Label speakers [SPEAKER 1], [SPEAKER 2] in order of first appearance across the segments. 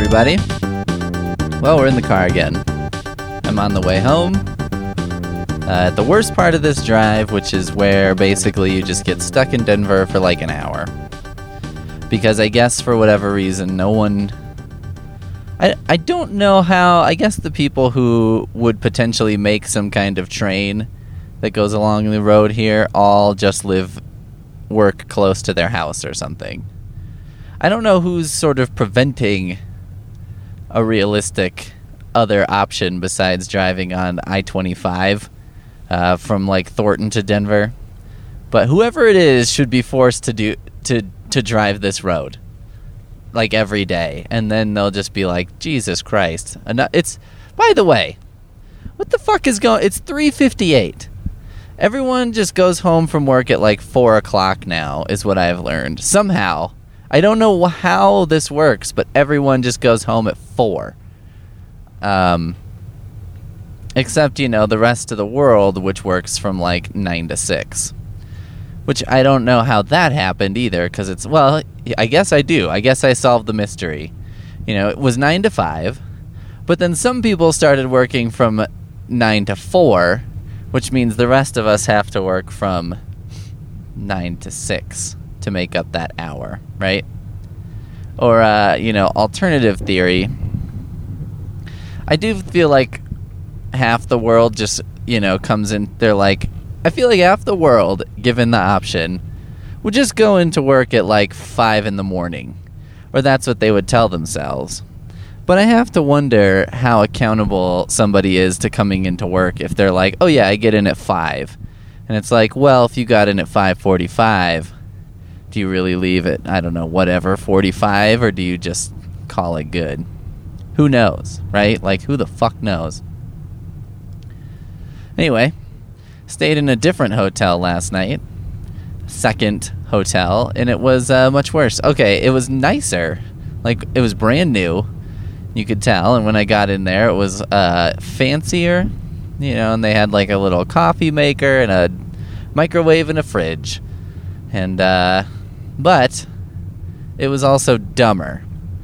[SPEAKER 1] everybody. Well, we're in the car again. I'm on the way home. At the worst part of this drive, which is where basically you just get stuck in Denver for like an hour. Because I guess for whatever reason, no one... I don't know how... I guess the people who would potentially make some kind of train that goes along the road here all just work close to their house or something. I don't know who's sort of preventing a realistic other option besides driving on I-25 from like Thornton to Denver, but whoever it is should be forced to drive this road like every day, and then they'll just be like, Jesus Christ! It's, by the way, what the fuck is going? It's 3:58. Everyone just goes home from work at like 4 o'clock now, is what I've learned somehow. I don't know how this works, but everyone just goes home at 4. Except, the rest of the world, which works from like 9 to 6. Which I don't know how that happened either, because it's, well, I guess I do. I guess I solved the mystery. It was 9 to 5, but then some people started working from 9 to 4, which means the rest of us have to work from 9 to 6. To make up that hour, right? Or, alternative theory. I do feel like half the world just, comes in. They're like, I feel like half the world, given the option, would just go into work at like 5 in the morning. Or that's what they would tell themselves. But I have to wonder how accountable somebody is to coming into work if they're like, oh yeah, I get in at 5. And it's like, well, if you got in at 5:45... do you really leave it, 45, or do you just call it good? Who knows, right? Like, who the fuck knows? Anyway, stayed in a different hotel last night. Second hotel, and it was much worse. Okay, it was nicer. Like, it was brand new, you could tell, and when I got in there, it was fancier, and they had like a little coffee maker and a microwave and a fridge. And, but it was also dumber.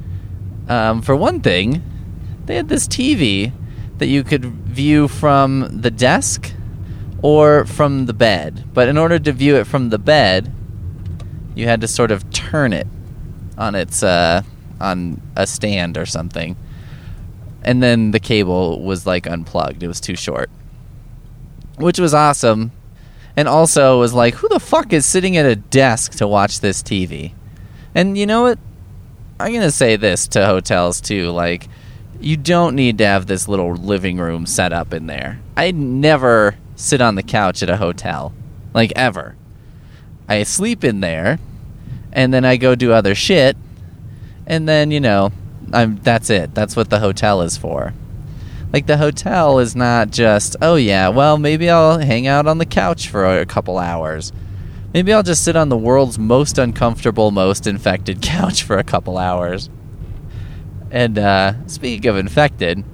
[SPEAKER 1] For one thing, they had this TV that you could view from the desk or from the bed. But in order to view it from the bed, you had to sort of turn it on its, on a stand or something. And then the cable was like unplugged. It was too short. Which was awesome. And also was like, who the fuck is sitting at a desk to watch this TV? And you know what? I'm going to say this to hotels too. Like, you don't need to have this little living room set up in there. I never sit on the couch at a hotel. Like, ever. I sleep in there, and then I go do other shit, and then, that's it. That's what the hotel is for. Like, the hotel is not just, oh yeah, well, maybe I'll hang out on the couch for a couple hours. Maybe I'll just sit on the world's most uncomfortable, most infected couch for a couple hours. And, speaking of infected,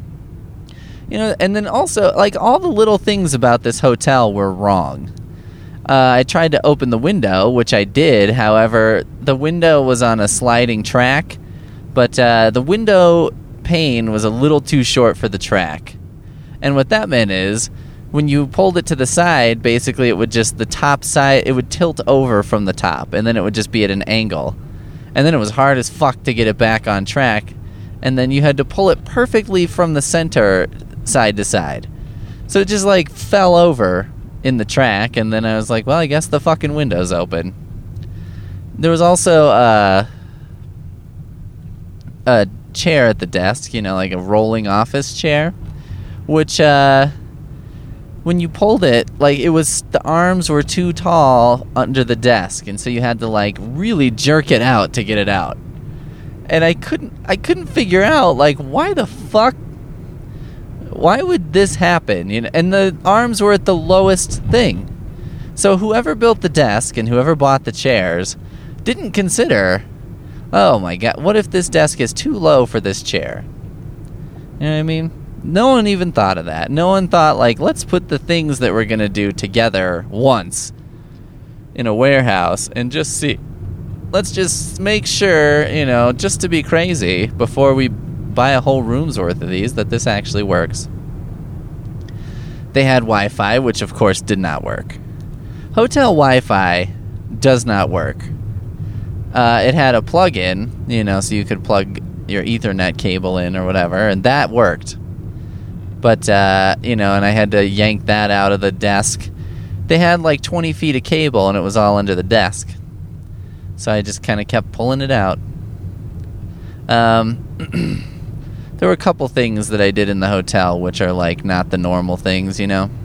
[SPEAKER 1] and then also, like, all the little things about this hotel were wrong. I tried to open the window, which I did. However, the window was on a sliding track, but the window pane was a little too short for the track. And what that meant is, when you pulled it to the side, basically it would just, the top side, it would tilt over from the top, and then it would just be at an angle. And then it was hard as fuck to get it back on track, and then you had to pull it perfectly from the center, side to side. So it just, like, fell over in the track, and then I was like, well, I guess the fucking window's open. There was also, a chair at the desk, like a rolling office chair, which when you pulled it, like, the arms were too tall under the desk, and so you had to like really jerk it out to get it out. And I couldn't figure out, like, why would this happen? And the arms were at the lowest thing. So whoever built the desk and whoever bought the chairs didn't consider, oh my god, what if this desk is too low for this chair? You know what I mean? No one even thought of that. No one thought, like, let's put the things that we're going to do together once in a warehouse and just see let's just make sure, just to be crazy, before we buy a whole room's worth of these, that this actually works. They had Wi-Fi, which of course did not work. Hotel Wi-Fi does not work. It had a plug-in, so you could plug your Ethernet cable in or whatever, and that worked. But, and I had to yank that out of the desk. They had like 20 feet of cable, and it was all under the desk. So I just kind of kept pulling it out. There were a couple things that I did in the hotel, which are like not the normal things,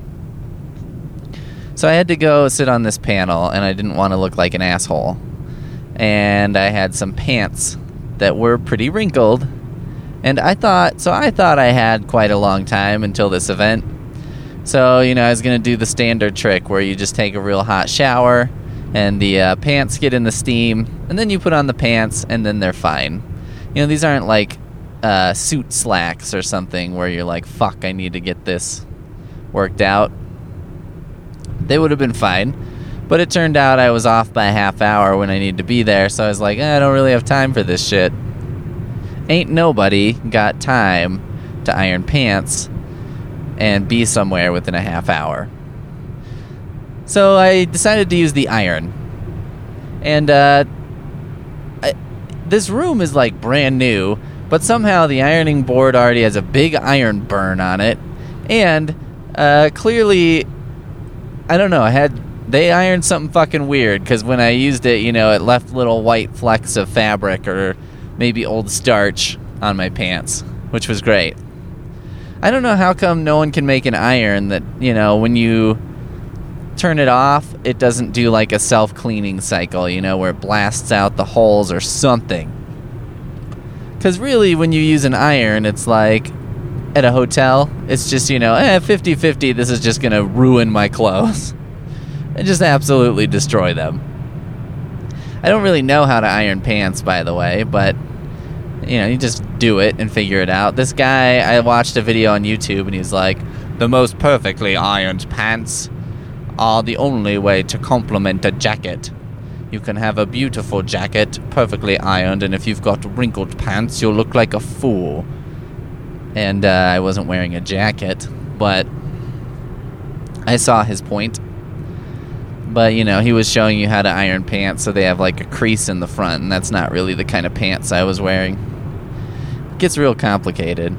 [SPEAKER 1] So I had to go sit on this panel, and I didn't want to look like an asshole. And I had some pants that were pretty wrinkled. And I thought I had quite a long time until this event. So, I was going to do the standard trick where you just take a real hot shower and the pants get in the steam, and then you put on the pants, and then they're fine. These aren't like suit slacks or something where you're like, fuck, I need to get this worked out. They would have been fine. But it turned out I was off by a half hour when I needed to be there, so I was like, I don't really have time for this shit. Ain't nobody got time to iron pants and be somewhere within a half hour. So I decided to use the iron. And this room is like brand new, but somehow the ironing board already has a big iron burn on it. And clearly, I don't know, they ironed something fucking weird, because when I used it, it left little white flecks of fabric or maybe old starch on my pants, which was great. I don't know how come no one can make an iron that, when you turn it off, it doesn't do like a self-cleaning cycle, where it blasts out the holes or something. Because really, when you use an iron, it's like, at a hotel, it's just, 50-50, this is just going to ruin my clothes. And just absolutely destroy them. I don't really know how to iron pants, by the way, but, you just do it and figure it out. This guy, I watched a video on YouTube, and he's like, the most perfectly ironed pants are the only way to complement a jacket. You can have a beautiful jacket, perfectly ironed, and if you've got wrinkled pants, you'll look like a fool. And I wasn't wearing a jacket, but I saw his point. But, he was showing you how to iron pants so they have like a crease in the front, and that's not really the kind of pants I was wearing. It gets real complicated.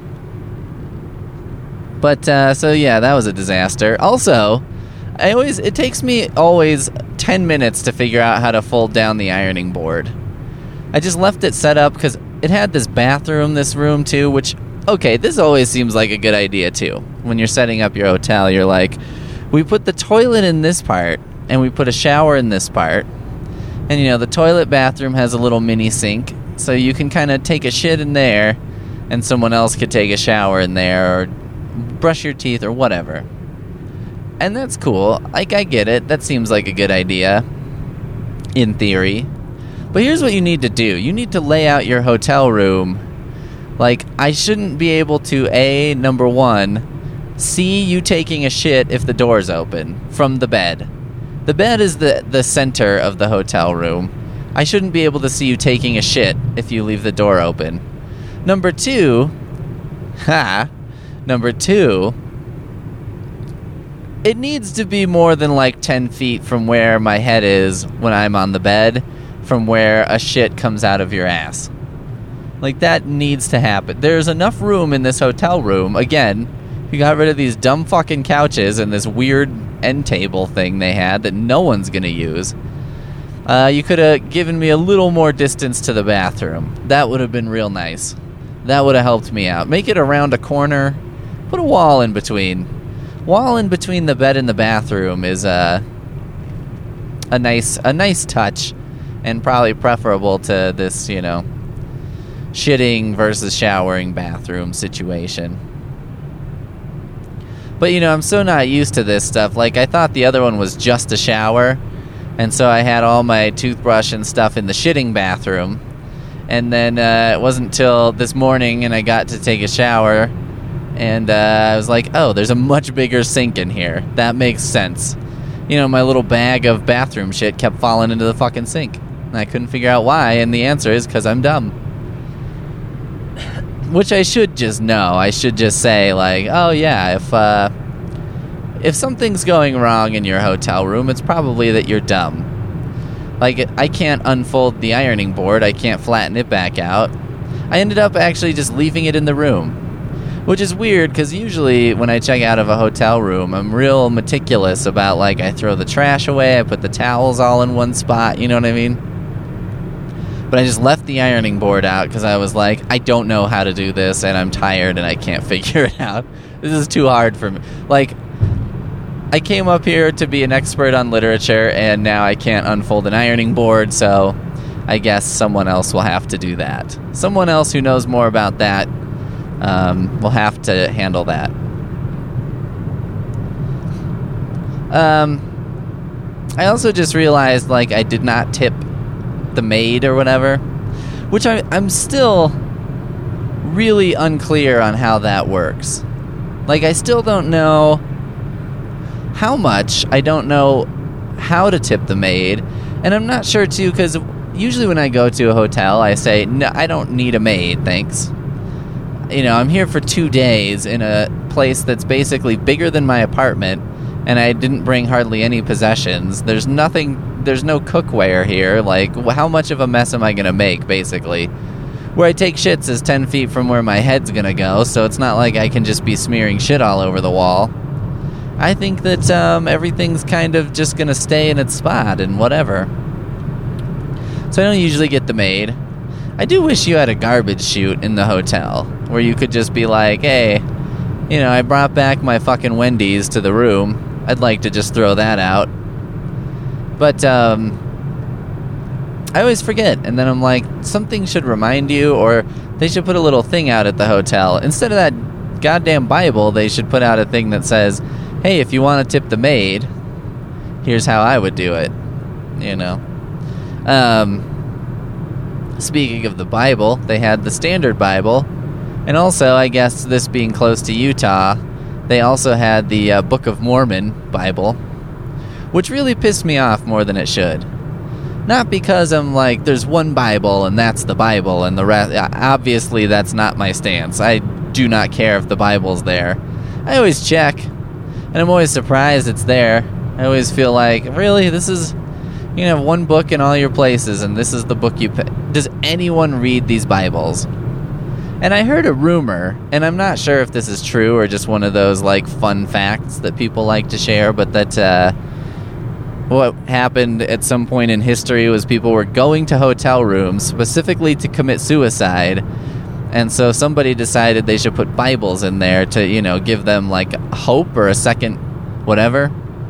[SPEAKER 1] But, so yeah, that was a disaster. Also, it takes me always 10 minutes to figure out how to fold down the ironing board. I just left it set up because it had this bathroom, this room too, which, okay, this always seems like a good idea too. When you're setting up your hotel, you're like, we put the toilet in this part, and we put a shower in this part. And, the toilet bathroom has a little mini sink, so you can kind of take a shit in there, and someone else could take a shower in there, or brush your teeth, or whatever. And that's cool. Like, I get it. That seems like a good idea, in theory. But here's what you need to do. You need to lay out your hotel room. Like, I shouldn't be able to, number one, see you taking a shit if the door's open from the bed. The bed is the center of the hotel room. I shouldn't be able to see you taking a shit if you leave the door open. Number two, it needs to be more than like 10 feet from where my head is when I'm on the bed, from where a shit comes out of your ass. Like, that needs to happen. There's enough room in this hotel room. Again, you got rid of these dumb fucking couches and this weird end table thing they had that no one's gonna use. You could have given me a little more distance to the bathroom. That would have been real nice. That would have helped me out. Make it around a corner. Put a wall in between. Wall in between the bed and the bathroom is a nice touch, and probably preferable to this, shitting versus showering bathroom situation. But, I'm so not used to this stuff. Like, I thought the other one was just a shower, and so I had all my toothbrush and stuff in the shitting bathroom. And then it wasn't until this morning and I got to take a shower, and I was like, oh, there's a much bigger sink in here. That makes sense. My little bag of bathroom shit kept falling into the fucking sink. And I couldn't figure out why, and the answer is because I'm dumb. Which I should just know. I should just say, like, oh yeah, if something's going wrong in your hotel room, it's probably that you're dumb. Like, I can't unfold the ironing board, I can't flatten it back out. I ended up actually just leaving it in the room, which is weird, because usually when I check out of a hotel room, I'm real meticulous about, like, I throw the trash away, I put the towels all in one spot, you know what I mean? But I just left the ironing board out, because I was like, I don't know how to do this, and I'm tired, and I can't figure it out. This is too hard for me. Like, I came up here to be an expert on literature, and now I can't unfold an ironing board, so I guess someone else will have to do that. Someone else who knows more about that will have to handle that. I also just realized, like, I did not tip the maid or whatever, which I'm still really unclear on how that works. Like, I still don't know how much. I don't know how to tip the maid, and I'm not sure too, because usually when I go to a hotel, I say, no, I don't need a maid, thanks. You know, I'm here for 2 days in a place that's basically bigger than my apartment, and I didn't bring hardly any possessions. There's no cookware here. Like, how much of a mess am I going to make, basically? Where I take shits is 10 feet from where my head's going to go, so it's not like I can just be smearing shit all over the wall. I think that everything's kind of just going to stay in its spot and whatever. So I don't usually get the maid. I do wish you had a garbage chute in the hotel where you could just be like, hey, you know, I brought back my fucking Wendy's to the room. I'd like to just throw that out. But I always forget, and then I'm like, something should remind you, or they should put a little thing out at the hotel. Instead of that goddamn Bible, they should put out a thing that says, hey, if you want to tip the maid, here's how I would do it, you know. Speaking of the Bible, they had the Standard Bible, and also, I guess this being close to Utah, they also had the Book of Mormon Bible, which really pissed me off more than it should. Not because I'm like, there's one Bible and that's the Bible, and the rest, obviously that's not my stance. I do not care if the Bible's there. I always check, and I'm always surprised it's there. I always feel like, really, this is... You have one book in all your places, and this is the book you pick. Does anyone read these Bibles? And I heard a rumor, and I'm not sure if this is true or just one of those, like, fun facts that people like to share, but that what happened at some point in history was people were going to hotel rooms specifically to commit suicide, and so somebody decided they should put Bibles in there to, you know, give them, like, hope or a second whatever.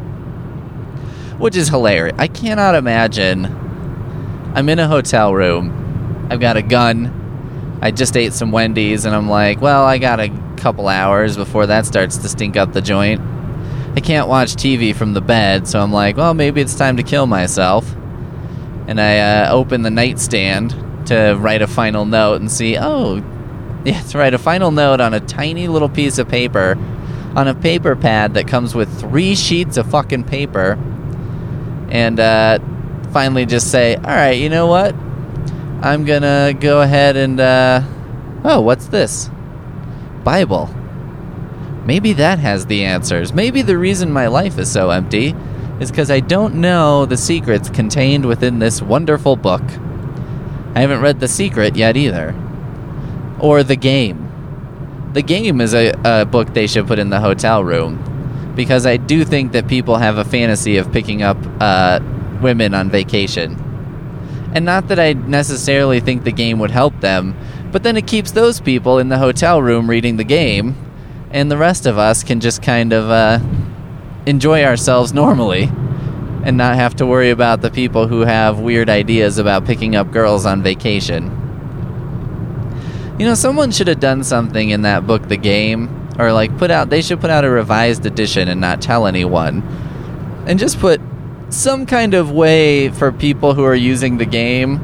[SPEAKER 1] Which is hilarious. I cannot imagine. I'm in a hotel room. I've got a gun. I just ate some Wendy's, and I'm like, well, I got a couple hours before that starts to stink up the joint. I can't watch TV from the bed, so I'm like, well, maybe it's time to kill myself. And I open the nightstand to write a final note and see, oh, yeah, to write a final note on a tiny little piece of paper, on a paper pad that comes with 3 sheets of fucking paper. And finally just say, all right, you know what? I'm going to go ahead and, oh, what's this? Bible. Maybe that has the answers. Maybe the reason my life is so empty is because I don't know the secrets contained within this wonderful book. I haven't read The Secret yet either. Or The Game. The Game is a book they should put in the hotel room. Because I do think that people have a fantasy of picking up women on vacation. And not that I necessarily think the game would help them, but then it keeps those people in the hotel room reading the game, and the rest of us can just kind of enjoy ourselves normally and not have to worry about the people who have weird ideas about picking up girls on vacation. You know, someone should have done something in that book, The Game, or like they should put out a revised edition and not tell anyone, and just put some kind of way for people who are using the game,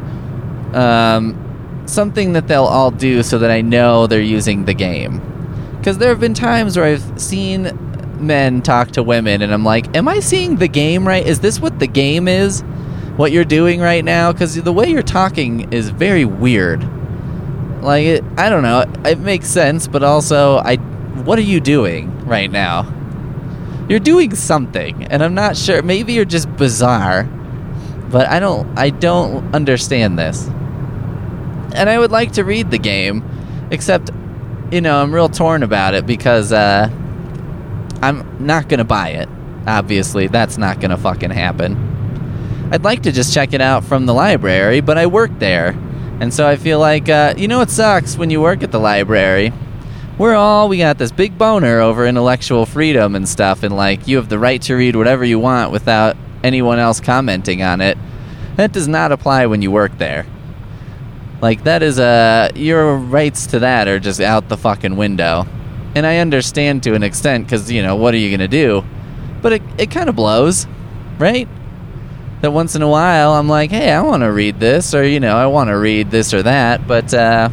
[SPEAKER 1] something that they'll all do so that I know they're using the game. Because there have been times where I've seen men talk to women and I'm like, am I seeing the game right? Is this what the game is? what you're doing right now? Because the way you're talking is very weird. Like, I don't know. It makes sense, but also, what are you doing right now? You're doing something, and I'm not sure. Maybe you're just bizarre, but I don't understand this. And I would like to read the game, except, I'm real torn about it because I'm not going to buy it. Obviously, that's not going to fucking happen. I'd like to just check it out from the library, but I work there. And so I feel like, it sucks when you work at the library. We got this big boner over intellectual freedom and stuff, and you have the right to read whatever you want without anyone else commenting on it. That does not apply when you work there. That is, your rights to that are just out the fucking window. And I understand to an extent, because, what are you going to do? But it kind of blows, right? That once in a while, I'm like, hey, I want to read this, or, I want to read this or that, but, I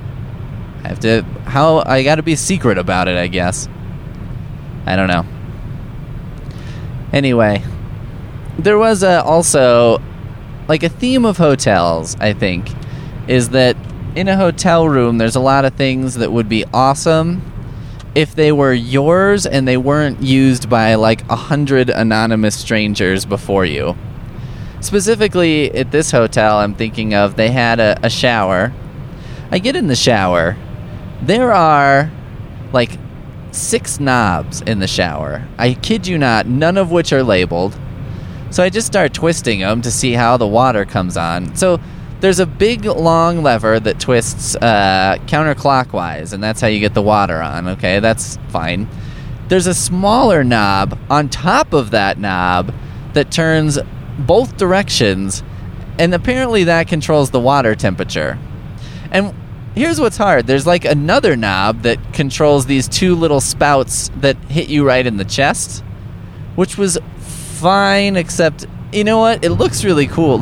[SPEAKER 1] got to be secret about it, I guess. I don't know. Anyway, there was also, a theme of hotels, I think, is that in a hotel room, there's a lot of things that would be awesome if they were yours and they weren't used by 100 anonymous strangers before you. Specifically at this hotel I'm thinking of, they had a shower. I get in the shower. There are 6 knobs in the shower. I kid you not, none of which are labeled. So I just start twisting them to see how the water comes on. So there's a big, long lever that twists counterclockwise, and that's how you get the water on, okay? That's fine. There's a smaller knob on top of that knob that turns both directions, and apparently that controls the water temperature. And here's what's hard. There's another knob that controls these 2 little spouts that hit you right in the chest, which was fine, except, you know what? It looks really cool.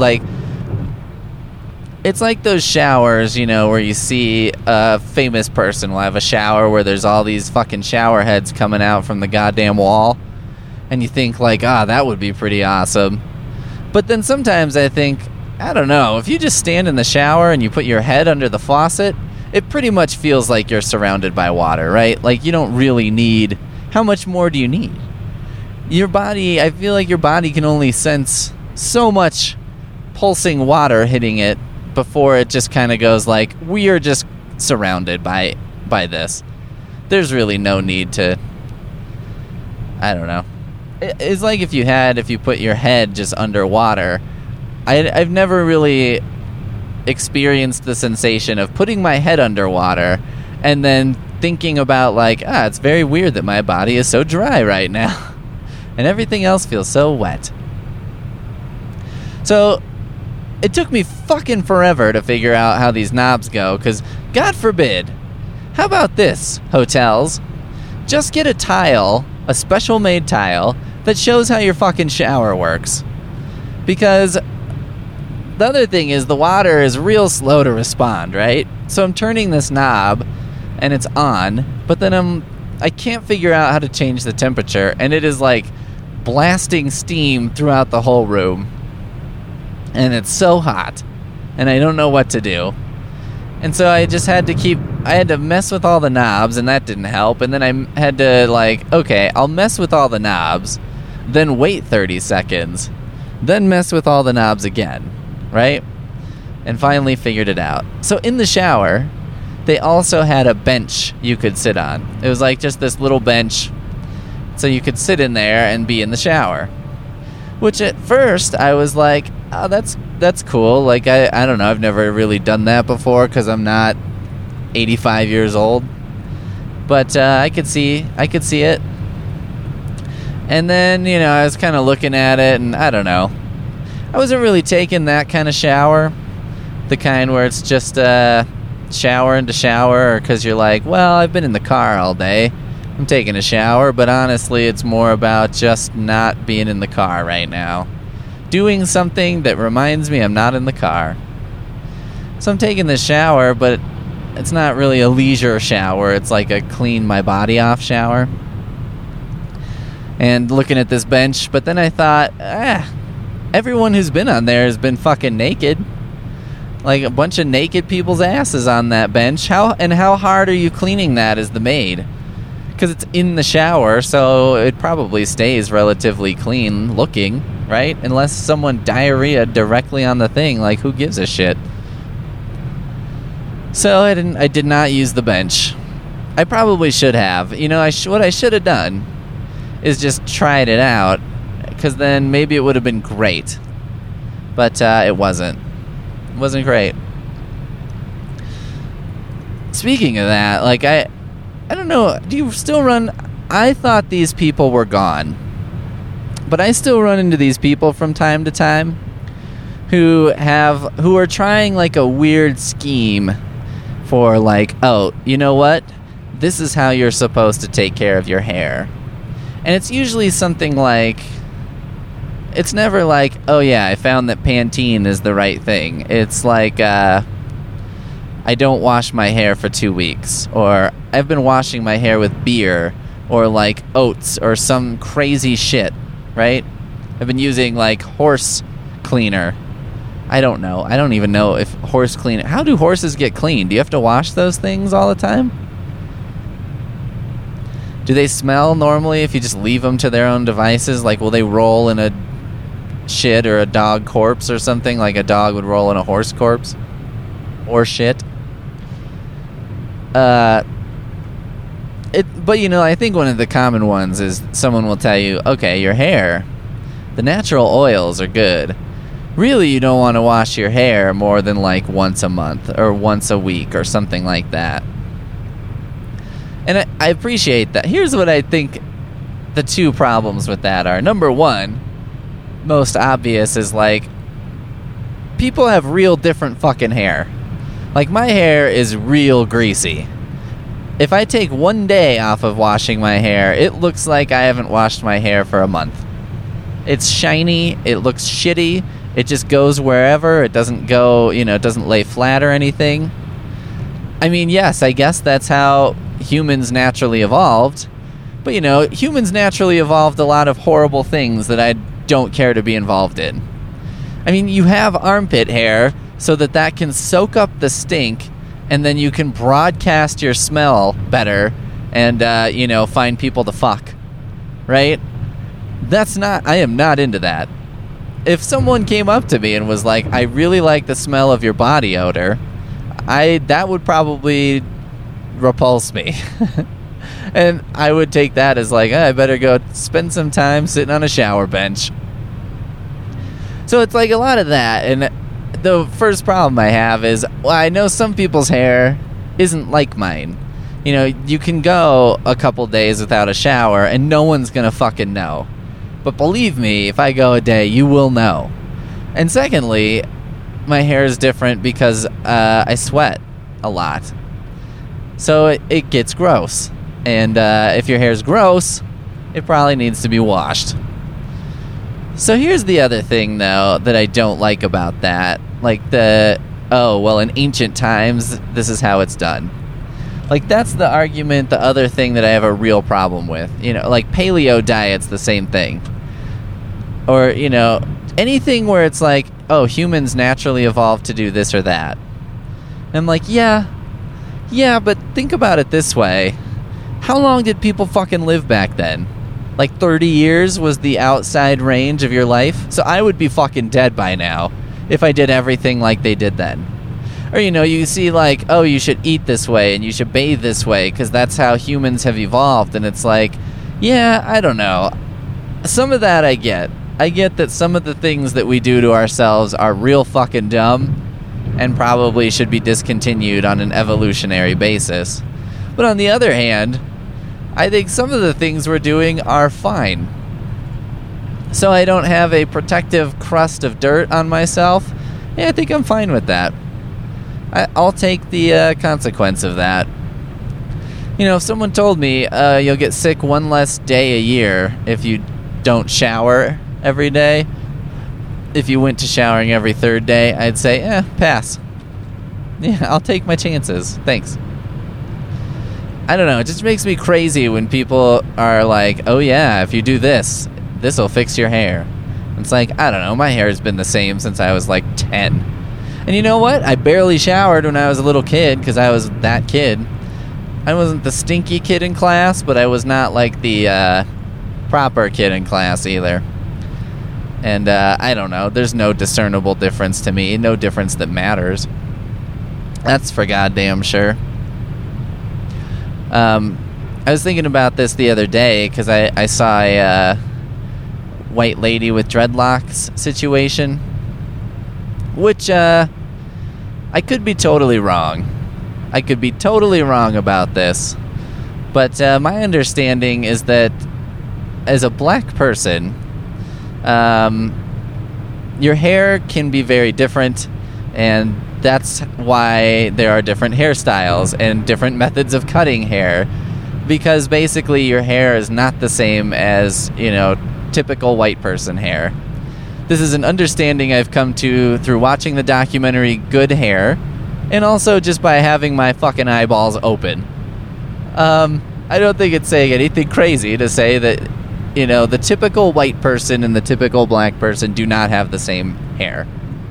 [SPEAKER 1] It's like those showers, where you see a famous person will have a shower where there's all these fucking shower heads coming out from the goddamn wall. And you think, that would be pretty awesome. But then sometimes I think, I don't know, if you just stand in the shower and you put your head under the faucet, it pretty much feels like you're surrounded by water, right? You don't really need... How much more do you need? Your body, I feel like your body can only sense so much pulsing water hitting it before it just kind of goes we are just surrounded by this. There's really no need to... I don't know. It's like if you put your head just underwater. I've never really experienced the sensation of putting my head underwater and then thinking about it's very weird that my body is so dry right now and everything else feels so wet. So it took me fucking forever to figure out how these knobs go, because God forbid, how about this, hotels? Just get a tile, a special made tile that shows how your fucking shower works. Because the other thing is the water is real slow to respond, right? So I'm turning this knob and it's on, but then I can't figure out how to change the temperature, and it is blasting steam throughout the whole room. And it's so hot, and I don't know what to do. And so I just had to mess with all the knobs, and that didn't help. And then I had to okay, I'll mess with all the knobs, then wait 30 seconds, then mess with all the knobs again, right? And finally figured it out. So in the shower, they also had a bench you could sit on. It was just this little bench, so you could sit in there and be in the shower. Which at first I was like, oh, that's cool. I don't know, I've never really done that before because I'm not 85 years old. But I could see it. And then, I was kind of looking at it, and I don't know. I wasn't really taking that kind of shower. The kind where it's just shower into shower, because you're well, I've been in the car all day. I'm taking a shower, but honestly, it's more about just not being in the car right now. Doing something that reminds me I'm not in the car. So I'm taking this shower, but it's not really a leisure shower. It's a clean my body off shower. And looking at this bench, but then I thought, everyone who's been on there has been fucking naked. Like a bunch of naked people's asses on that bench. How hard are you cleaning that as the maid? Because it's in the shower, so it probably stays relatively clean looking, right? Unless someone diarrhea directly on the thing, like who gives a shit? So I did not use the bench. I probably should have. You know, what I should have done is just tried it out, because then maybe it would have been great. But it wasn't. It wasn't great. Speaking of that, like I don't know, do you still run? I thought these people were gone, but I still run into these people from time to time who are trying like a weird scheme for like, oh, you know what? This is how you're supposed to take care of your hair. And it's usually something like, it's never like, oh yeah, I found that Pantene is the right thing. It's like, I don't wash my hair for 2 weeks, or I've been washing my hair with beer, or like oats, or some crazy shit, right? I've been using like horse cleaner. I don't know. I don't even know if horse cleaner. How do horses get clean? Do you have to wash those things all the time? Do they smell normally if you just leave them to their own devices? Like, will they roll in a shit or a dog corpse or something? Like a dog would roll in a horse corpse? Or shit? But, you know, I think one of the common ones is someone will tell you, okay, your hair, the natural oils are good. Really, you don't want to wash your hair more than like once a month or once a week or something like that. And I appreciate that. Here's what I think the two problems with that are. Number one, most obvious, is like, people have real different fucking hair. Like, my hair is real greasy. If I take 1 day off of washing my hair, it looks like I haven't washed my hair for a month. It's shiny, it looks shitty, it just goes wherever, it doesn't go, you know, it doesn't lay flat or anything. I mean, yes, I guess that's how humans naturally evolved, but, you know, humans naturally evolved a lot of horrible things that I don't care to be involved in. I mean, you have armpit hair so that can soak up the stink, and then you can broadcast your smell better and, you know, find people to fuck, right? I am not into that. If someone came up to me and was like, I really like the smell of your body odor, that would probably repulse me. And I would take that as like, I better go spend some time sitting on a shower bench. So it's like a lot of that. And the first problem I have is, well, I know some people's hair isn't like mine. You know, you can go a couple days without a shower and no one's gonna fucking know. But believe me, if I go a day, you will know. And secondly, my hair is different because I sweat a lot. So it gets gross. And if your hair's gross, it probably needs to be washed. So here's the other thing, though, that I don't like about that. Like in ancient times, this is how it's done. Like, that's the argument, the other thing that I have a real problem with. You know, like paleo diet's the same thing. Or, you know, anything where it's like, oh, humans naturally evolved to do this or that. And I'm like, yeah, but think about it this way. How long did people fucking live back then? Like 30 years was the outside range of your life? So I would be fucking dead by now if I did everything like they did then. Or, you know, you see like, oh, you should eat this way and you should bathe this way because that's how humans have evolved. And it's like, yeah, I don't know. Some of that I get. I get that some of the things that we do to ourselves are real fucking dumb and probably should be discontinued on an evolutionary basis. But on the other hand, I think some of the things we're doing are fine. So I don't have a protective crust of dirt on myself. Yeah, I think I'm fine with that. I'll take the consequence of that. You know, if someone told me you'll get sick one less day a year if you don't shower every day, if you went to showering every third day, I'd say, pass. Yeah, I'll take my chances. Thanks. I don't know, it just makes me crazy when people are like, oh yeah, if you do this, this'll fix your hair. It's like, I don't know, my hair has been the same since I was like 10. And you know what? I barely showered when I was a little kid because I was that kid. I wasn't the stinky kid in class, but I was not like the proper kid in class either. And I don't know, there's no discernible difference to me, no difference that matters. That's for goddamn sure. I was thinking about this the other day because I saw a white lady with dreadlocks situation, which I could be totally wrong. I could be totally wrong about this, but my understanding is that as a black person, your hair can be very different, and that's why there are different hairstyles and different methods of cutting hair, because basically your hair is not the same as, typical white person hair. This is an understanding I've come to through watching the documentary Good Hair, and also just by having my fucking eyeballs open. I don't think it's saying anything crazy to say that, the typical white person and the typical black person do not have the same hair.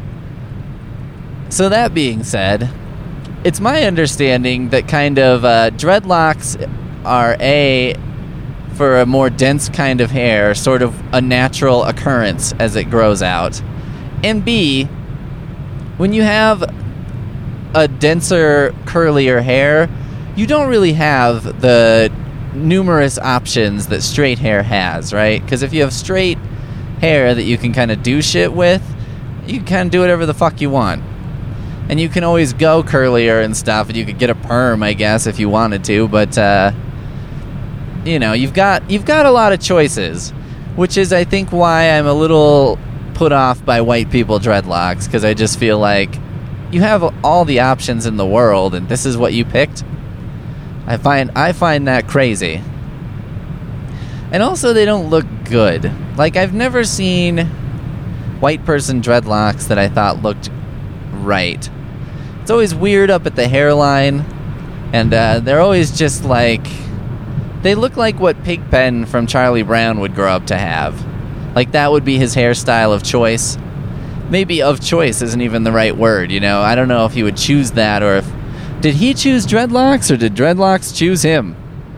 [SPEAKER 1] So that being said, it's my understanding that kind of dreadlocks are for a more dense kind of hair, sort of a natural occurrence as it grows out. And B, when you have a denser, curlier hair, you don't really have the numerous options that straight hair has, right? Because if you have straight hair that you can kind of do shit with, you can kind of do whatever the fuck you want. And you can always go curlier and stuff, and you could get a perm, I guess, if you wanted to, but you've got a lot of choices, which is, I think, why I'm a little put off by white people dreadlocks, because I just feel like you have all the options in the world, and this is what you picked. I find that crazy. And also, they don't look good. Like, I've never seen white person dreadlocks that I thought looked right. It's always weird up at the hairline, and they're always just like, they look like what Pigpen from Charlie Brown would grow up to have. Like, that would be his hairstyle of choice. Maybe of choice isn't even the right word, I don't know if he would choose that, or if, did he choose dreadlocks, or did dreadlocks choose him?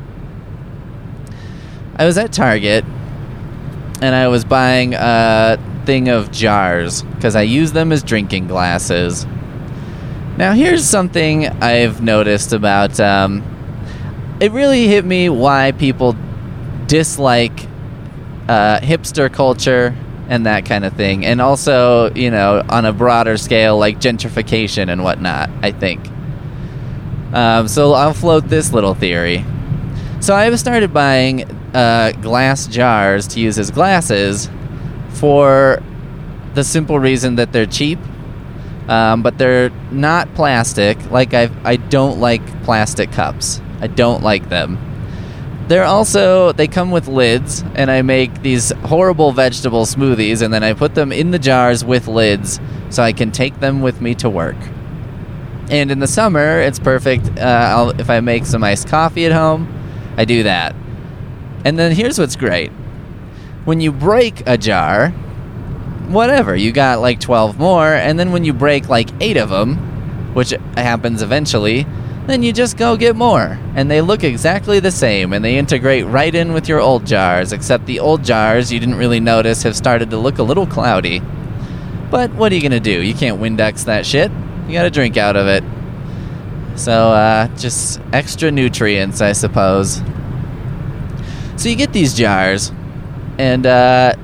[SPEAKER 1] I was at Target, and I was buying a thing of jars, because I use them as drinking glasses. Now, here's something I've noticed about, it really hit me why people dislike hipster culture and that kind of thing, and also, on a broader scale, like gentrification and whatnot, I think. So I'll float this little theory. So I've started buying glass jars to use as glasses for the simple reason that they're cheap, but they're not plastic. Like, I don't like plastic cups. I don't like them. They come with lids, and I make these horrible vegetable smoothies, and then I put them in the jars with lids so I can take them with me to work. And in the summer, it's perfect. If I make some iced coffee at home, I do that. And then here's what's great. When you break a jar, whatever, you got like 12 more, and then when you break like 8 of them, which happens eventually, then you just go get more. And they look exactly the same, and they integrate right in with your old jars, except the old jars you didn't really notice have started to look a little cloudy. But what are you going to do? You can't Windex that shit. You got to drink out of it. So, just extra nutrients, I suppose. So you get these jars, and I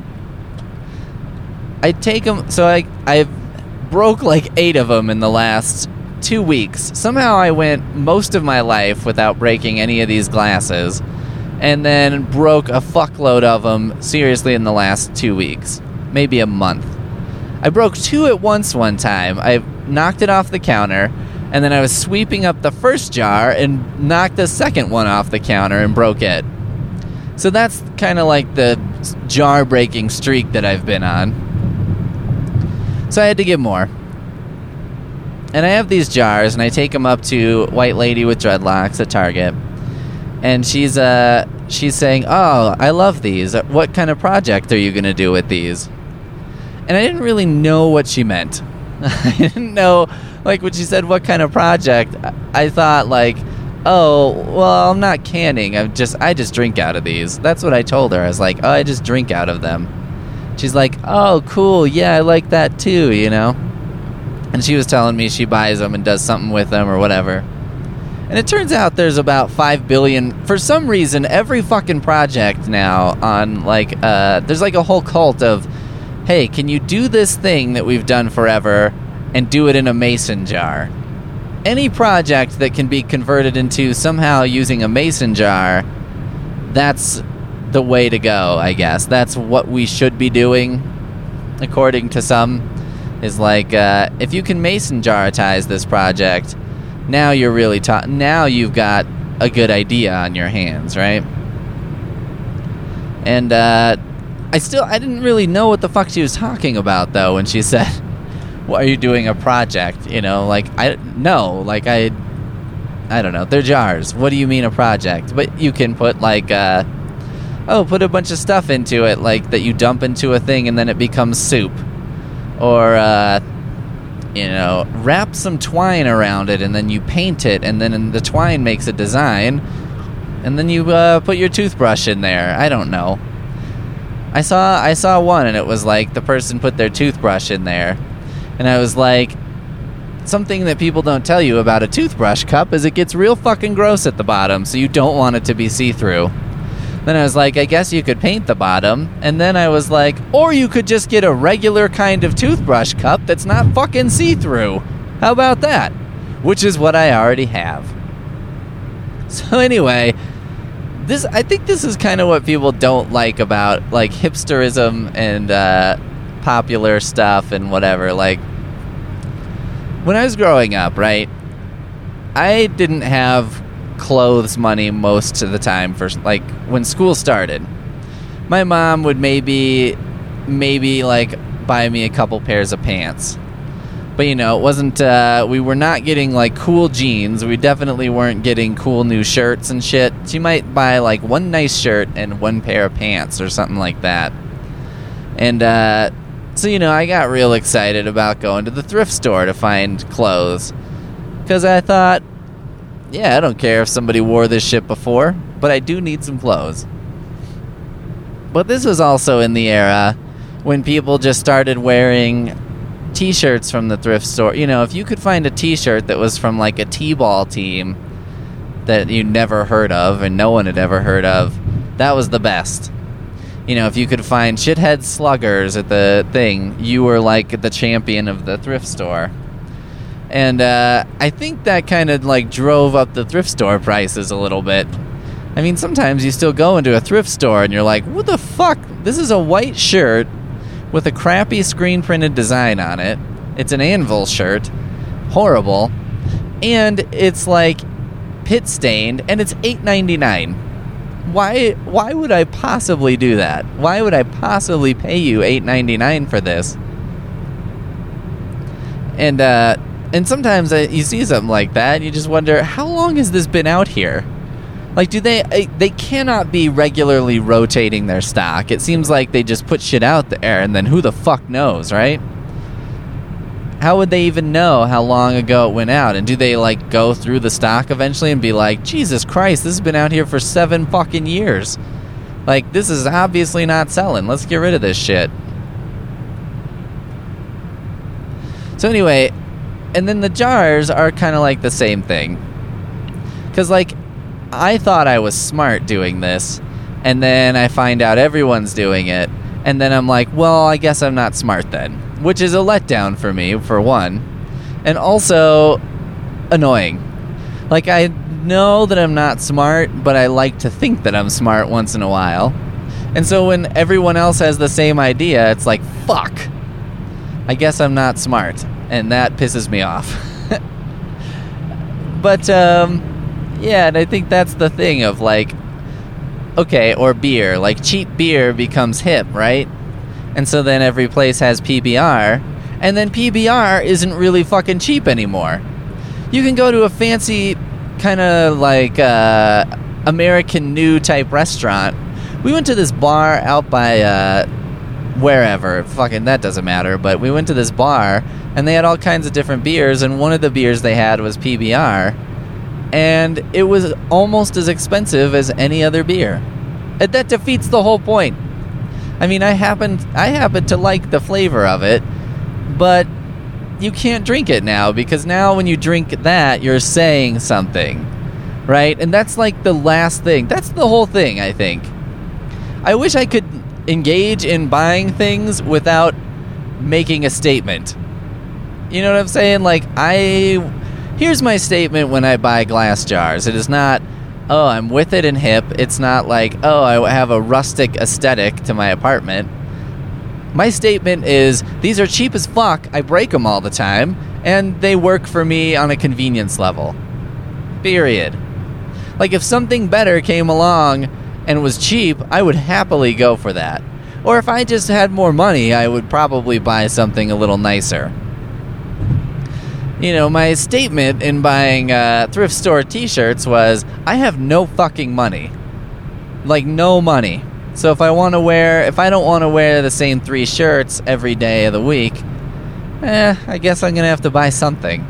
[SPEAKER 1] take them. So I broke like 8 of them in the last 2 weeks. Somehow I went most of my life without breaking any of these glasses, and then broke a fuckload of them seriously in the last 2 weeks, maybe a month. I broke 2 at once one time. I knocked it off the counter, and then I was sweeping up the first jar and knocked the second one off the counter and broke it. So that's kind of like the jar breaking streak that I've been on. So I had to get more. And I have these jars, and I take them up to White Lady with Dreadlocks at Target. And she's saying, "Oh, I love these. What kind of project are you going to do with these?" And I didn't really know what she meant. I didn't know, like, when she said what kind of project, I thought, like, oh, well, I'm not canning. I just drink out of these. That's what I told her. I was like, oh, I just drink out of them. She's like, oh, cool. Yeah, I like that too, you know? And she was telling me she buys them and does something with them or whatever. And it turns out there's about 5 billion. For some reason, every fucking project now on, like, there's like a whole cult of, hey, can you do this thing that we've done forever and do it in a mason jar? Any project that can be converted into somehow using a mason jar, that's the way to go, I guess. That's what we should be doing, according to some, is like, if you can mason jaritize this project, now you're really now you've got a good idea on your hands, right? And I didn't really know what the fuck she was talking about, though, when she said, "Why are you doing a project?" You know, like, I don't know. They're jars. What do you mean a project? But you can put, like, put a bunch of stuff into it, like, that you dump into a thing and then it becomes soup. Or, wrap some twine around it and then you paint it and then the twine makes a design and then you put your toothbrush in there. I don't know. I saw one and it was like the person put their toothbrush in there. And I was like, something that people don't tell you about a toothbrush cup is it gets real fucking gross at the bottom, so you don't want it to be see-through. Then I was like, I guess you could paint the bottom. And then I was like, or you could just get a regular kind of toothbrush cup that's not fucking see-through. How about that? Which is what I already have. So anyway, I think this is kind of what people don't like about, like, hipsterism and popular stuff and whatever. Like, when I was growing up, right, I didn't have clothes money most of the time for, like, when school started. My mom would maybe like buy me a couple pairs of pants. But, you know, it wasn't, we were not getting, like, cool jeans. We definitely weren't getting cool new shirts and shit. She might buy, like, one nice shirt and one pair of pants or something like that. And, so, you know, I got real excited about going to the thrift store to find clothes. Because I thought, yeah, I don't care if somebody wore this shit before, but I do need some clothes. But this was also in the era when people just started wearing t-shirts from the thrift store. You know, if you could find a t-shirt that was from, like, a t-ball team that you never heard of and no one had ever heard of, that was the best. You know, if you could find shithead sluggers at the thing, you were, like, the champion of the thrift store. And I think that kind of, like, drove up the thrift store prices a little bit. I mean, sometimes you still go into a thrift store and you're like, what the fuck? This is a white shirt with a crappy screen-printed design on it. It's an Anvil shirt. Horrible. And it's, like, pit-stained, and it's $8.99. Why would I possibly do that? Why would I possibly pay you $8.99 for this? And sometimes you see something like that, and you just wonder, how long has this been out here? Like, they cannot be regularly rotating their stock. It seems like they just put shit out there, and then who the fuck knows, right? How would they even know how long ago it went out? And do they, like, go through the stock eventually and be like, Jesus Christ, this has been out here for 7 fucking years. Like, this is obviously not selling. Let's get rid of this shit. So anyway, and then the jars are kind of like the same thing. Because, like, I thought I was smart doing this, and then I find out everyone's doing it, and then I'm like, well, I guess I'm not smart then. Which is a letdown for me, for one. And also annoying. Like, I know that I'm not smart, but I like to think that I'm smart once in a while. And so when everyone else has the same idea, it's like, fuck. I guess I'm not smart. And that pisses me off. But, yeah, and I think that's the thing of, like, okay, or beer. Like, cheap beer becomes hip, right? And so then every place has PBR, and then PBR isn't really fucking cheap anymore. You can go to a fancy kind of like American New type restaurant. We went to this bar out by wherever. Fucking, that doesn't matter. But we went to this bar, and they had all kinds of different beers, and one of the beers they had was PBR, and it was almost as expensive as any other beer. And that defeats the whole point. I mean, I happen to like the flavor of it, but you can't drink it now, because now when you drink that, you're saying something, right? And that's like the last thing. That's the whole thing, I think. I wish I could engage in buying things without making a statement. You know what I'm saying? Like, here's my statement when I buy glass jars. It is not, oh, I'm with it and hip. It's not like, oh, I have a rustic aesthetic to my apartment. My statement is, these are cheap as fuck, I break them all the time, and they work for me on a convenience level. Period. Like, if something better came along and was cheap, I would happily go for that. Or if I just had more money, I would probably buy something a little nicer. You know, my statement in buying thrift store t-shirts was, I have no fucking money. Like, no money. So if I don't want to wear the same 3 shirts every day of the week, I guess I'm going to have to buy something.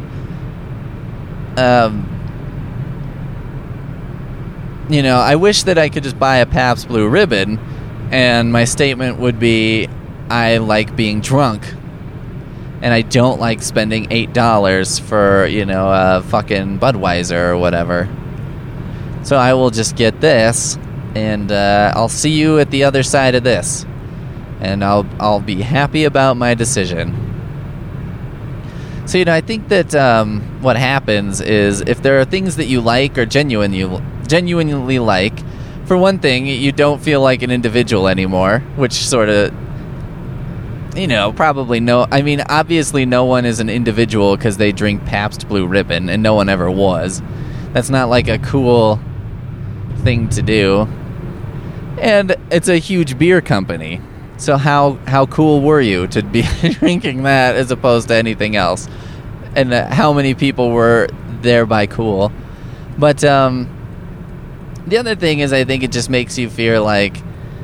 [SPEAKER 1] You know, I wish that I could just buy a Pabst Blue Ribbon, and my statement would be, I like being drunk. And I don't like spending $8 for, you know, a fucking Budweiser or whatever. So I will just get this, and I'll see you at the other side of this. And I'll be happy about my decision. So, you know, I think that what happens is, if there are things that you like or genuinely like, for one thing, you don't feel like an individual anymore, which sort of, you know, obviously no one is an individual because they drink Pabst Blue Ribbon, and no one ever was. That's not like a cool thing to do. And it's a huge beer company. So how cool were you to be drinking that as opposed to anything else? And how many people were thereby cool? But the other thing is, I think it just makes you feel like,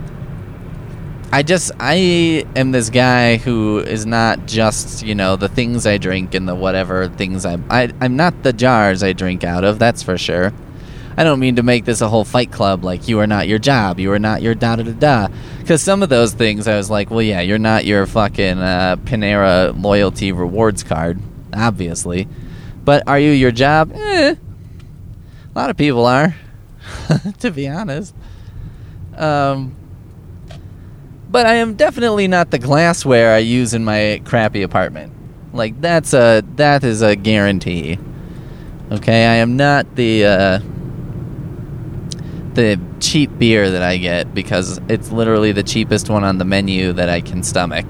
[SPEAKER 1] I am this guy who is not just, you know, the things I drink and the whatever things I'm not the jars I drink out of, that's for sure. I don't mean to make this a whole fight club, like, you are not your job, you are not your da-da-da-da. Because some of those things, I was like, well, yeah, you're not your fucking Panera loyalty rewards card, obviously. But are you your job? A lot of people are, to be honest. But I am definitely not the glassware I use in my crappy apartment. Like, that is a guarantee. Okay, I am not the cheap beer that I get because it's literally the cheapest one on the menu that I can stomach.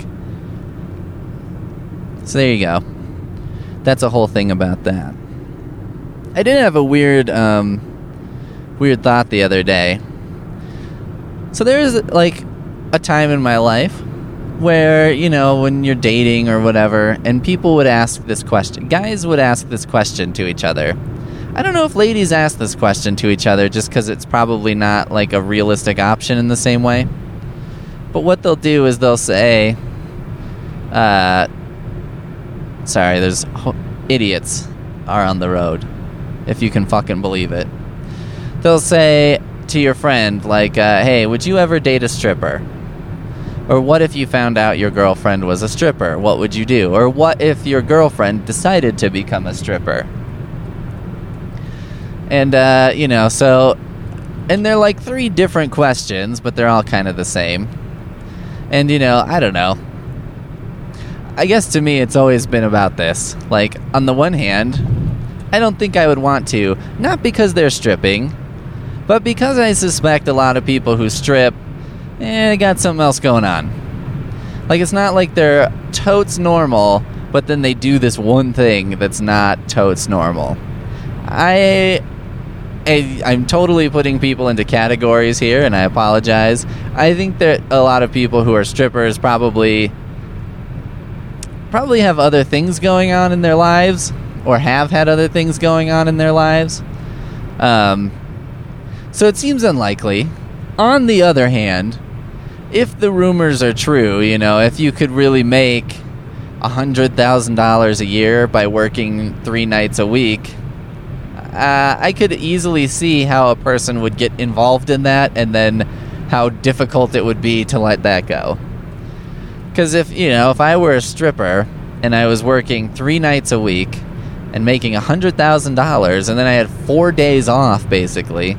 [SPEAKER 1] So there you go. That's a whole thing about that. I did have a weird thought the other day. So there's, like, a time in my life where, you know, when you're dating or whatever, and people would ask this question. Guys would ask this question to each other. I don't know if ladies ask this question to each other just because it's probably not, like, a realistic option in the same way. But what they'll do is they'll say, sorry, there's idiots are on the road, if you can fucking believe it. They'll say to your friend, like, hey, would you ever date a stripper? Or what if you found out your girlfriend was a stripper? What would you do? Or what if your girlfriend decided to become a stripper? And, you know, so... And they're like 3 different questions, but they're all kind of the same. And, you know, I don't know. I guess to me it's always been about this. Like, on the one hand, I don't think I would want to. Not because they're stripping, but because I suspect a lot of people who strip, they got something else going on. Like, it's not like they're totes normal, but then they do this one thing that's not totes normal. I'm totally putting people into categories here, and I apologize. I think that a lot of people who are strippers probably have other things going on in their lives, or have had other things going on in their lives. So it seems unlikely. On the other hand, if the rumors are true, if you could really make $100,000 a year by working 3 nights a week, I could easily see how a person would get involved in that, and then how difficult it would be to let that go. Because if I were a stripper and I was working 3 nights a week and making $100,000, and then I had 4 days off, basically,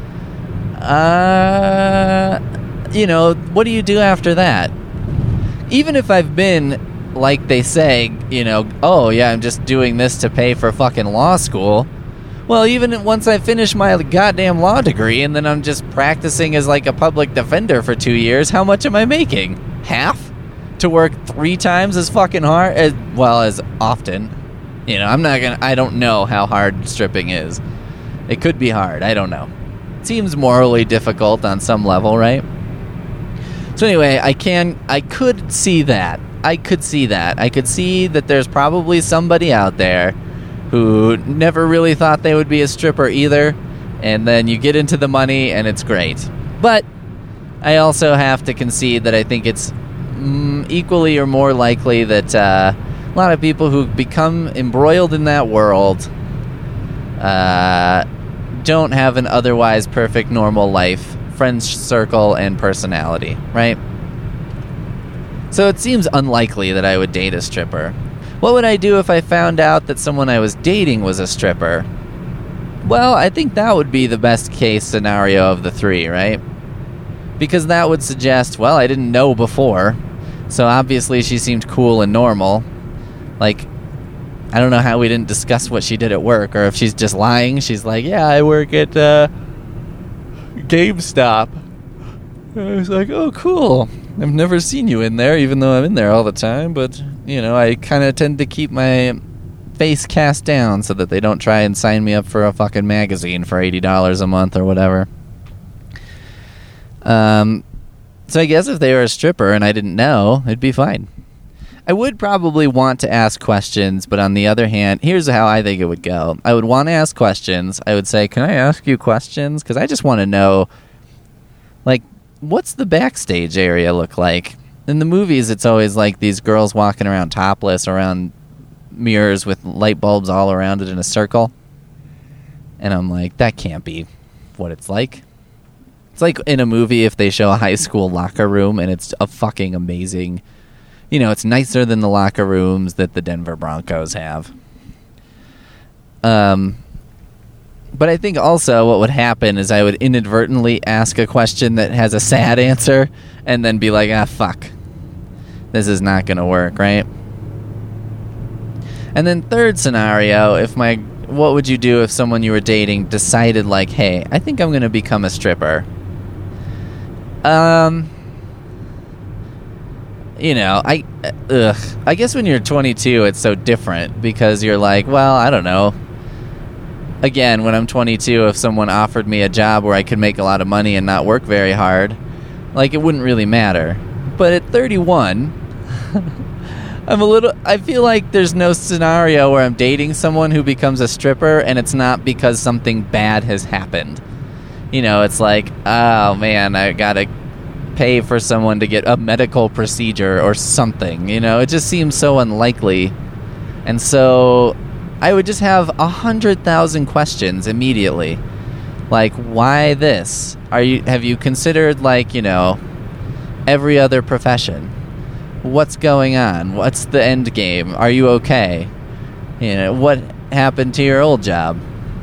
[SPEAKER 1] what do you do after that? Even if I've been, like they say, oh yeah, I'm just doing this to pay for fucking law school. Well, even once I finish my goddamn law degree and then I'm just practicing as like a public defender for 2 years, how much am I making? Half? To work 3 times as fucking hard? As often. I don't know how hard stripping is. It could be hard, I don't know. It seems morally difficult on some level, right? So anyway, I could see that. I could see that there's probably somebody out there who never really thought they would be a stripper either, and then you get into the money and it's great. But I also have to concede that I think it's equally or more likely that a lot of people who become embroiled in that world don't have an otherwise perfect normal life, friends circle, and personality, right? So it seems unlikely that I would date a stripper. What would I do if I found out that someone I was dating was a stripper? Well, I think that would be the best case scenario of the 3, right? Because that would suggest, well, I didn't know before, so obviously she seemed cool and normal. Like, I don't know how we didn't discuss what she did at work, or if she's just lying. She's like, yeah, I work at GameStop. And I was like, oh, cool. I've never seen you in there, even though I'm in there all the time, but, I kind of tend to keep my face cast down so that they don't try and sign me up for a fucking magazine for $80 a month or whatever. So I guess if they were a stripper and I didn't know, it'd be fine. I would probably want to ask questions, but on the other hand, here's how I think it would go. I would want to ask questions. I would say, can I ask you questions? Because I just want to know, like, what's the backstage area look like? In the movies, it's always like these girls walking around topless around mirrors with light bulbs all around it in a circle. And I'm like, that can't be what it's like. It's like in a movie if they show a high school locker room and it's a fucking amazing... it's nicer than the locker rooms that the Denver Broncos have. But I think also what would happen is I would inadvertently ask a question that has a sad answer and then be like, fuck. This is not going to work, right? And then third scenario, what would you do if someone you were dating decided like, hey, I think I'm going to become a stripper? I guess when you're 22, it's so different because you're like, well, I don't know. Again, when I'm 22, if someone offered me a job where I could make a lot of money and not work very hard, like, it wouldn't really matter. But at 31, I feel like there's no scenario where I'm dating someone who becomes a stripper and it's not because something bad has happened. It's like, oh man, I gotta pay for someone to get a medical procedure or something. It just seems so unlikely. And so I would just have 100,000 questions immediately. Like, why this? Have you considered, like, every other profession? What's going on? What's the end game? Are you okay? What happened to your old job?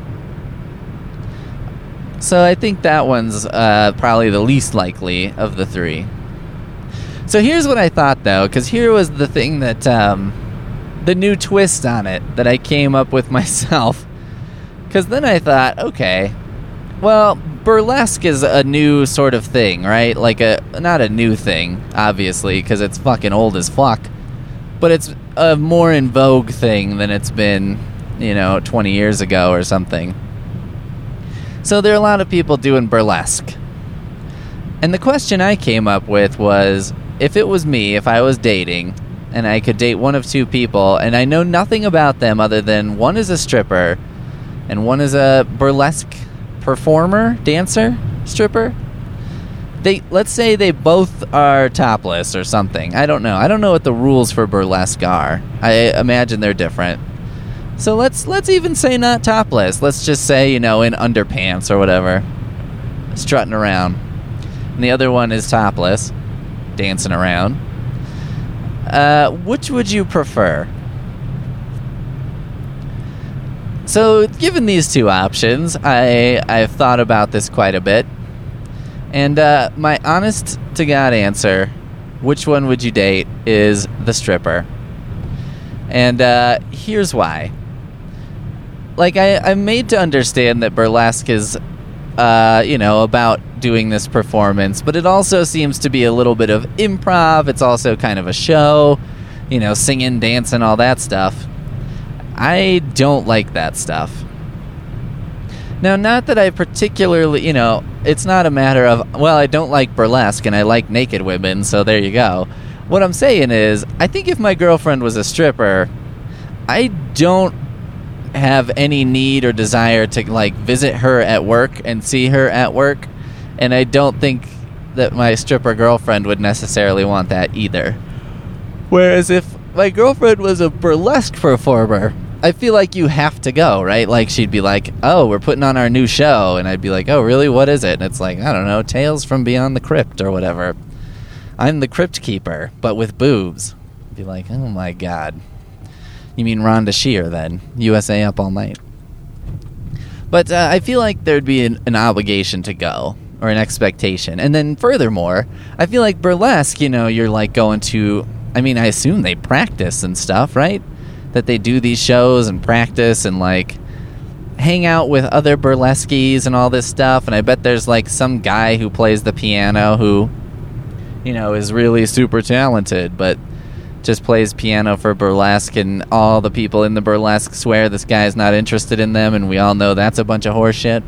[SPEAKER 1] So I think that one's probably the least likely of the 3. So here's what I thought, though, because here was the thing that, the new twist on it that I came up with myself. Because then I thought, okay, well, burlesque is a new sort of thing, right? Like, not a new thing, obviously, because it's fucking old as fuck. But it's a more in vogue thing than it's been, 20 years ago or something. So there are a lot of people doing burlesque. And the question I came up with was, if it was me, if I was dating, and I could date one of 2 people, and I know nothing about them other than one is a stripper, and one is a burlesque performer, dancer, stripper, let's say they both are topless or something. I don't know. I don't know what the rules for burlesque are. I imagine they're different. So let's even say not topless. Let's just say, in underpants or whatever, strutting around. And the other one is topless, dancing around. Which would you prefer? So, given these two options, I've thought about this quite a bit. And my honest-to-God answer, which one would you date, is the stripper. And here's why. Like, I'm made to understand that burlesque is, about doing this performance, but it also seems to be a little bit of improv. It's also kind of a show, singing, dancing, all that stuff. I don't like that stuff. Now, not that I particularly, it's not a matter of, well, I don't like burlesque and I like naked women, so there you go. What I'm saying is, I think if my girlfriend was a stripper, I don't have any need or desire to, visit her at work and see her at work, and I don't think that my stripper girlfriend would necessarily want that either. Whereas if my girlfriend was a burlesque performer, I feel like you have to go, right? Like, she'd be like, oh, we're putting on our new show. And I'd be like, oh, really? What is it? And it's like, I don't know, Tales from Beyond the Crypt or whatever. I'm the Crypt Keeper, but with boobs. I'd be like, oh, my God. You mean Rhonda Shear, then? USA Up All Night. But I feel like there'd be an obligation to go, or an expectation. And then furthermore, I feel like burlesque, you're going to... I assume they practice and stuff, right? That they do these shows and practice and hang out with other burlesques and all this stuff. And I bet there's some guy who plays the piano who, is really super talented, but just plays piano for burlesque, and all the people in the burlesque swear this guy's not interested in them, and we all know that's a bunch of horseshit.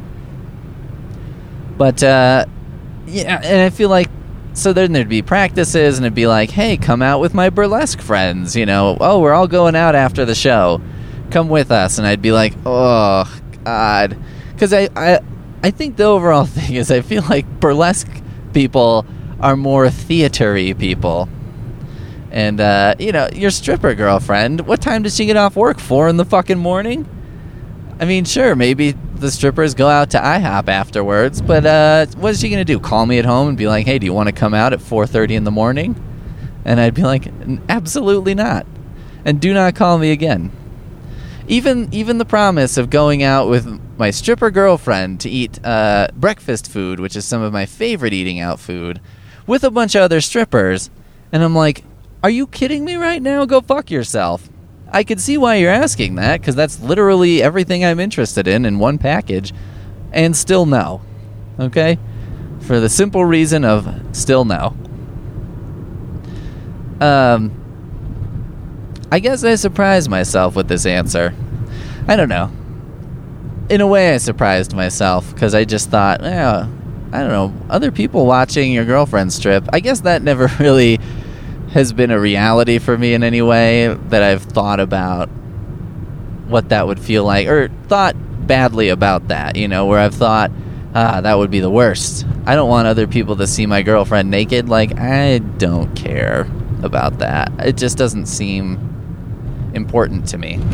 [SPEAKER 1] But yeah, and I feel like, so then there'd be practices, and it'd be like, hey, come out with my burlesque friends, oh, we're all going out after the show, come with us. And I'd be like, oh, God. Because I think the overall thing is, I feel like burlesque people are more theater-y people. And, your stripper girlfriend, what time does she get off work? 4 in the fucking morning? Sure, maybe the strippers go out to IHOP afterwards, but what is she going to do? Call me at home and be like, hey, do you want to come out at 4:30 in the morning? And I'd be like, absolutely not. And do not call me again. Even the promise of going out with my stripper girlfriend to eat breakfast food, which is some of my favorite eating out food, with a bunch of other strippers, and I'm like, are you kidding me right now? Go fuck yourself. I could see why you're asking that, because that's literally everything I'm interested in one package, and still no. Okay? For the simple reason of still no. I guess I surprised myself with this answer. I don't know. In a way, I surprised myself, because I just thought, I don't know, other people watching your girlfriend strip, I guess that never really has been a reality for me in any way, that I've thought about what that would feel like, or thought badly about that, where I've thought, that would be the worst. I don't want other people to see my girlfriend naked. I don't care about that. It just doesn't seem important to me.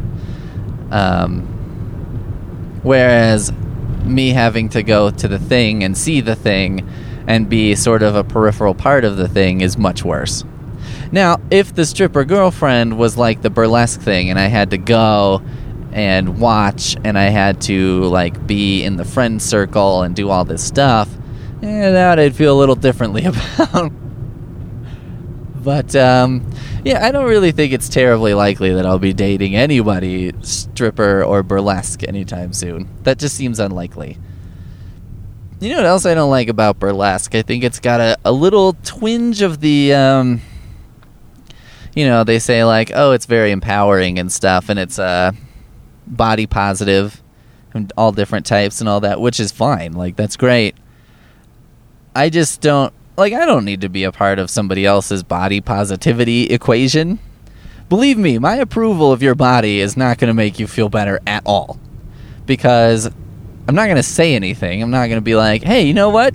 [SPEAKER 1] Whereas me having to go to the thing and see the thing and be sort of a peripheral part of the thing is much worse. Now, if the stripper girlfriend was like the burlesque thing and I had to go and watch and I had to be in the friend circle and do all this stuff, that I'd feel a little differently about. But yeah, I don't really think it's terribly likely that I'll be dating anybody stripper or burlesque anytime soon. That just seems unlikely. You know what else I don't like about burlesque? I think it's got a little twinge of the they say oh, it's very empowering and stuff, and it's body positive and all different types and all that, which is fine. That's great. I just don't I don't need to be a part of somebody else's body positivity equation. Believe me, my approval of your body is not going to make you feel better at all, because I'm not going to say anything. I'm not going to be like, hey, you know what?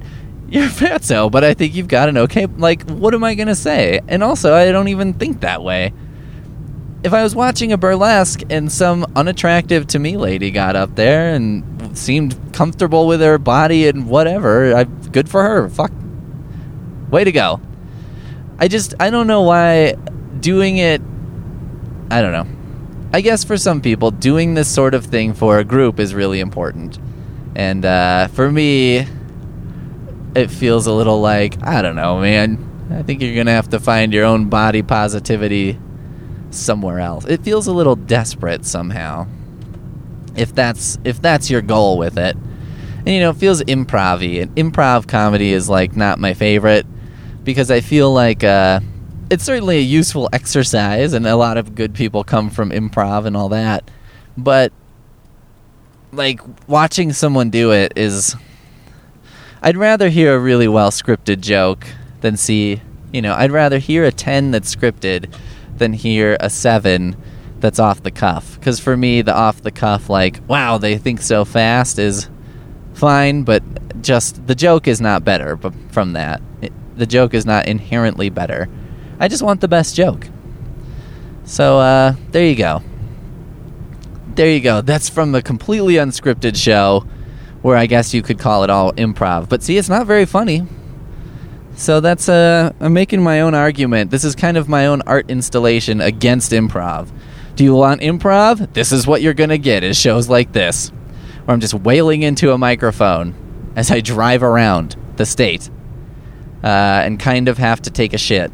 [SPEAKER 1] you're fatso, but I think you've got an okay... Like, what am I going to say? And also, I don't even think that way. If I was watching a burlesque and some unattractive to me lady got up there and seemed comfortable with her body and whatever, good for her. Fuck. Way to go. I don't know why doing it... I don't know. I guess for some people, doing this sort of thing for a group is really important. And for me... It feels a little like, I don't know, man. I think you're going to have to find your own body positivity somewhere else. It feels a little desperate somehow. If that's your goal with it. And, it feels improv-y. And improv comedy is, like, not my favorite. Because I feel like it's certainly a useful exercise. And a lot of good people come from improv and all that. But, like, watching someone do it is... I'd rather hear a really well-scripted joke than see, I'd rather hear a 10 that's scripted than hear a 7 that's off the cuff. Because for me, the off the cuff, like, wow, they think so fast is fine, but just the joke is not better from that. The joke is not inherently better. I just want the best joke. So, there you go. There you go. That's from the completely unscripted show, where I guess you could call it all improv. But see, it's not very funny. So that's, I'm making my own argument. This is kind of my own art installation against improv. Do you want improv? This is what you're going to get, is shows like this, where I'm just wailing into a microphone as I drive around the state and kind of have to take a shit.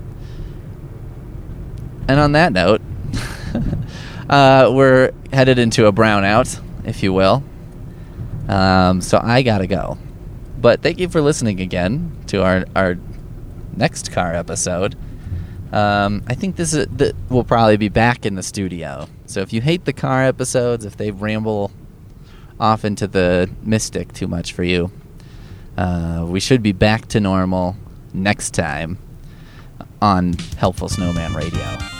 [SPEAKER 1] And on that note, we're headed into a brownout, if you will. So I gotta go. But thank you for listening again to our next car episode. I think we'll probably be back in the studio. So if you hate the car episodes, if they ramble off into the mystic too much for you, we should be back to normal next time on Helpful Snowman Radio.